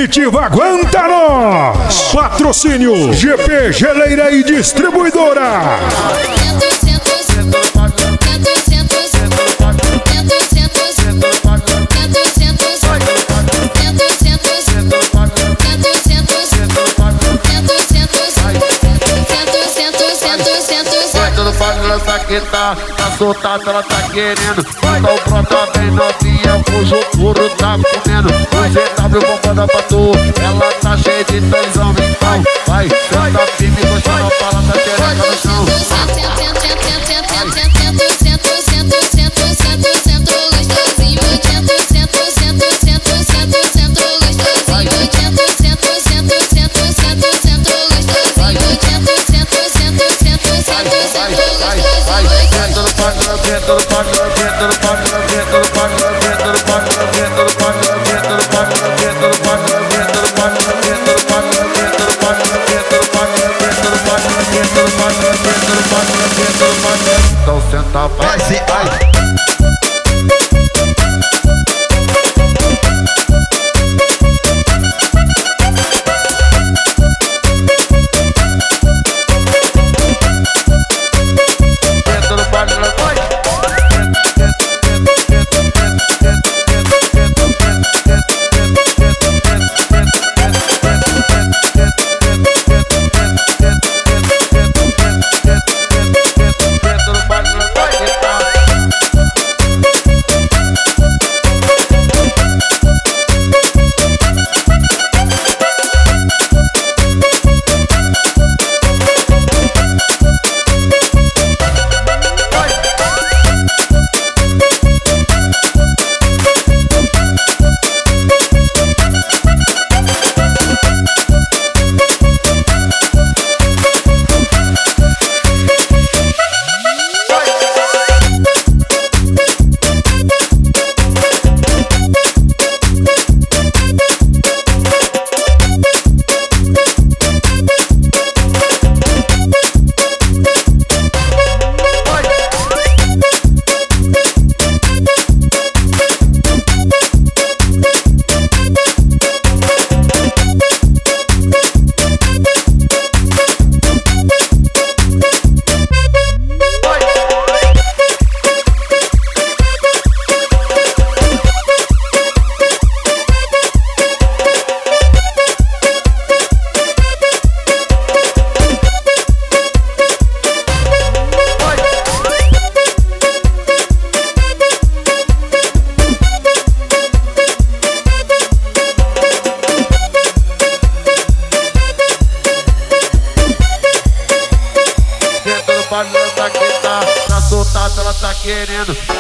Definitiva Aguenta Nós. Patrocínio GP Geleira e Distribuidora. Ela tá soltada, ela tá querendo. Então brota bem novinha, cujo couro tá comendo. O GW bombada pra tu, ela tá cheia de tesão. Então vai, senta firme, gostando a fala da xereca no chão. Então senta, vai, vai. Ela tá soltada, ela tá querendo.